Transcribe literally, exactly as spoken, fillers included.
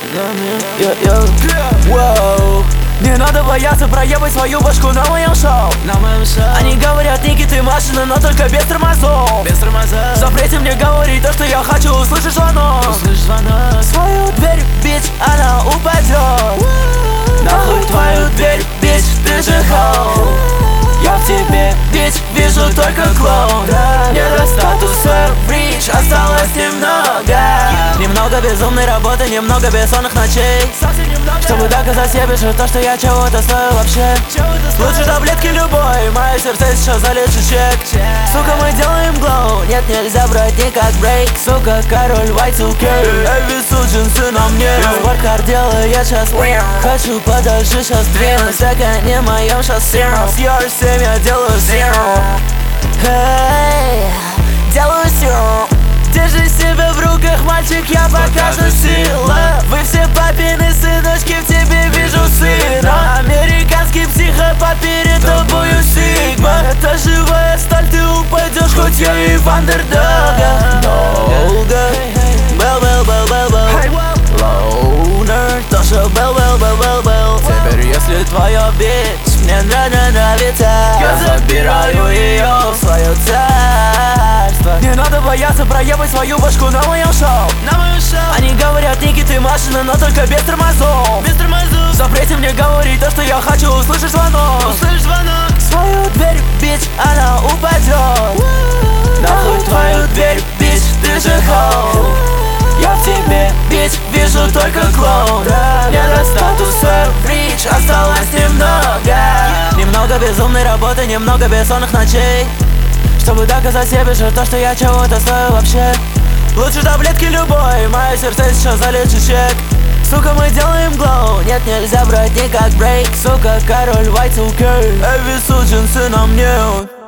Воу. Не надо бояться проебать свою башку на моем шоу. На моем шоу. Они говорят, Ники, ты машина, но только без тормозов. Без тормозов. Запрети мне говорить то, что я хочу, услышишь звонок. Услышь звонок. Свою дверь, бич, она упадет. Нахуй твою дверь, бич, ты же хоу. Я в тебе, бич, вижу только клоун. Не до статуса рич, осталось немного. Немного безумной работы, немного бессонных ночей, чтобы доказать себе, что то, что я чего-то стою вообще. Лучше таблетки любой, мое сердце сейчас залечит чек. Сука, мы делаем глоу, нет, нельзя брать никак брейк. Сука, король вай ту кей, Эви джинсы на мне. Спорткар делает сейчас прям. Хочу подальше сейчас двинуть, так не моем шоссе. С ар семь я делаю zero. Эй, делаю zero. Держи себя в руках, мальчик, я покажу силу. Вы все папины сыночки, в тебе вижу сына. Американский психо, по тобою сигма. Это живая сталь, ты упадешь, хоть я и в андердога. Долго бел бел бел бел бел лоунер, тоже бел бел бел бел бел. Теперь если твоя бич мне нравится, я забираю ее в свое царство. Не надо бояться проебать свою башку на моем шоу. На моем шоу. Они говорят, Ники, ты машина, но только без тормозов. Без тормозов. Запрети мне говорить то, что я хочу, услышишь звонок. Услышь звонок. Свою дверь, бич, она упадет. Нахуй твою дверь, бич, ты же хоу. Я в тебе, бич, вижу только клоун. Не до статуса рич, осталось немного. Немного безумной работы, немного бессонных ночей, чтобы доказать себе, что то, что я чего-то стою вообще. Лучше таблетки любой, мое сердце сейчас залечит чек. Сука, мы делаем глоу, нет, нельзя брать никак брейк. Сука, король вай ту кей, Эви джинсы на мне.